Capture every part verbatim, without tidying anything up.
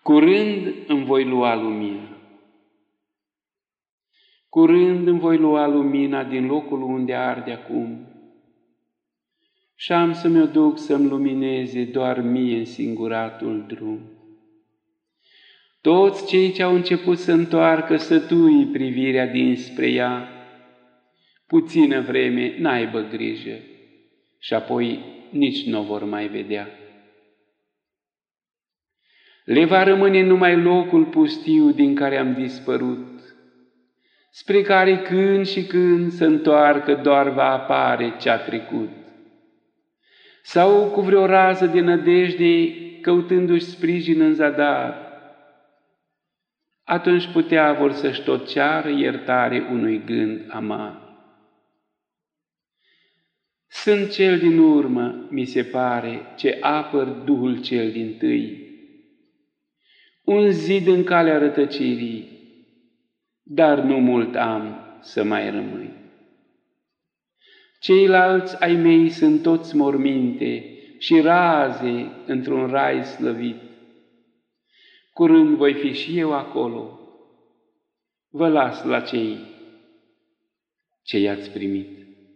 Curând îmi voi lua lumina. Curând îmi voi lua lumina din locul unde arde acum și am să mi-o duc să-mi lumineze doar mie în singuratul drum. Toți cei ce au început să întoarcă sătui privirea dinspre ea, puțină vreme n-aibă grijă și apoi nici nu o vor mai vedea. Le va rămâne numai locul pustiu din care am dispărut, spre care când și când să întoarcă doar va apare ce-a trecut. Sau cu vreo rază de nădejde căutându-și sprijin în zadar, atunci putea vor să-și tot ceară iertare unui gând amar. Sunt cel din urmă, mi se pare, ce apăr Duhul cel dintâi, un zid în calea rătăcirii, dar nu mult am să mai rămâi. Ceilalți ai mei sunt toți morminte și raze într-un rai slăvit. Curând voi fi și eu acolo. Vă las la cei ce i-ați primit.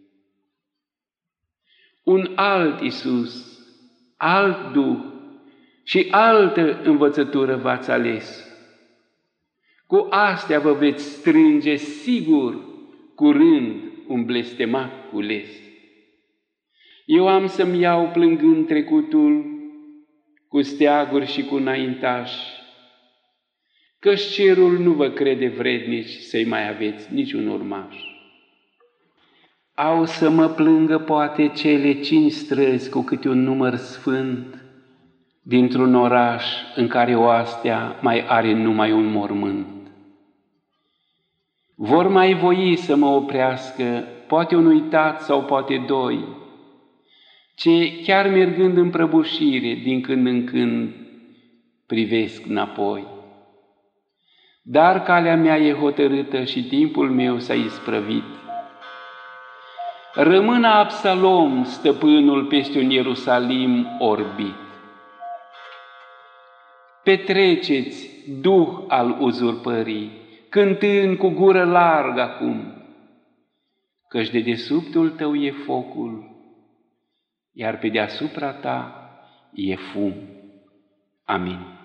Un alt Iisus, alt Duh și altă învățătură v-ați ales. Cu astea vă veți strânge sigur curând un blestemat cules. Eu am să-mi iau plângând trecutul cu steaguri și cu înaintași, că-și cerul nu vă crede vrednici să-i mai aveți niciun urmaș. Au să mă plângă poate cele cinci străzi cu câte un număr sfânt dintr-un oraș în care oastea mai are numai un mormânt. Vor mai voi să mă oprească, poate un uitat sau poate doi, ce chiar mergând în prăbușire, din când în când privesc înapoi. Dar calea mea e hotărâtă și timpul meu s-a isprăvit. Rămână Absalom, stăpânul peste un Ierusalim orbit. Petreceți, duh al uzurpării, cântând cu gură largă acum, căci de dedesubtul tău e focul, iar pe deasupra ta e fum. Amin.